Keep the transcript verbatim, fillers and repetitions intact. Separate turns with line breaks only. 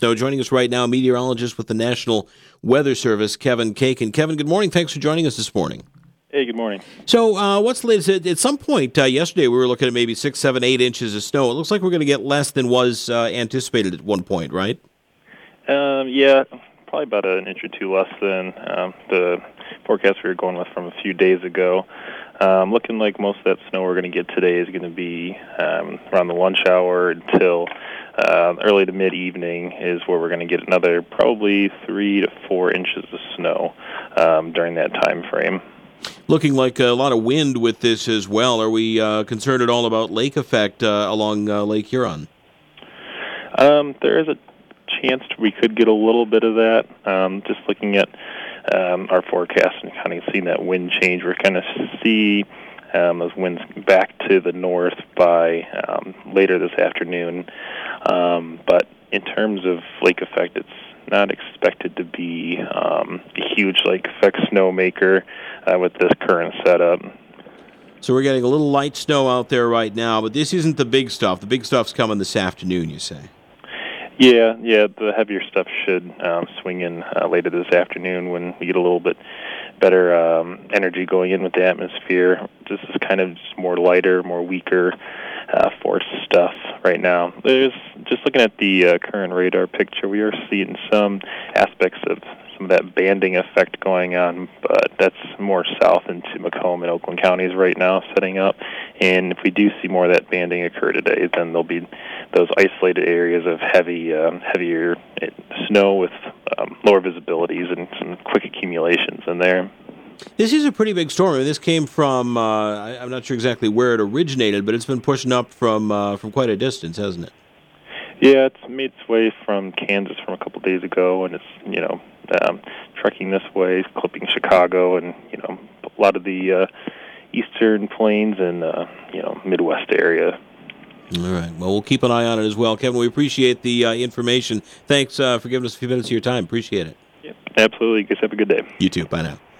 So joining us right now, meteorologist with the National Weather Service, Kevin Kakin. Kevin, good morning. Thanks for joining us this morning.
Hey, good morning.
So uh, what's the latest? At, at some point uh, yesterday, we were looking at maybe six, seven, eight inches of snow. It looks like we're going to get less than was uh, anticipated at one point, right?
Um, yeah, probably about an inch or two less than um, the forecast we were going with from a few days ago. Um, looking like most of that snow we're going to get today is going to be um, around the lunch hour until uh, early to mid-evening is where we're going to get another probably three to four inches of snow um, during that time frame.
Looking like a lot of wind with this as well. Are we uh, concerned at all about lake effect uh, along uh, Lake Huron?
Um, there is a chance we could get a little bit of that. Um, just looking at um, our forecast and kind of seeing that wind change, we're kind of see um, those winds back to the north by um, later this afternoon. Um, but in terms of lake effect, it's not expected to be um, a huge lake effect snowmaker uh, with this current setup.
So we're getting a little light snow out there right now, but this isn't the big stuff. The big stuff's coming this afternoon, you say?
Yeah, yeah, the heavier stuff should um, swing in uh, later this afternoon when we get a little bit better um, energy going in with the atmosphere. This is kind of just more lighter, more weaker uh, force stuff right now. There's just looking at the uh, current radar picture, we are seeing some aspects of some of that banding effect going on, but that's more south into Macomb and Oakland counties right now setting up. And if we do see more of that banding occur today, then there'll be those isolated areas of heavy, um, heavier snow with um, lower visibilities and some quick accumulations in there.
This is a pretty big storm. I mean, this came from, uh, I, I'm not sure exactly where it originated, but it's been pushing up from uh, from quite a distance, hasn't it?
Yeah, it's made its way from Kansas from a couple of days ago, and it's, you know, um, trekking this way, clipping Chicago and, you know, a lot of the uh, eastern plains and, uh, you know, Midwest area.
All right. Well, we'll keep an eye on it as well. Kevin, we appreciate the uh, information. Thanks uh, for giving us a few minutes of your time. Appreciate it.
Yep, absolutely. You guys have a good day.
You too. Bye now.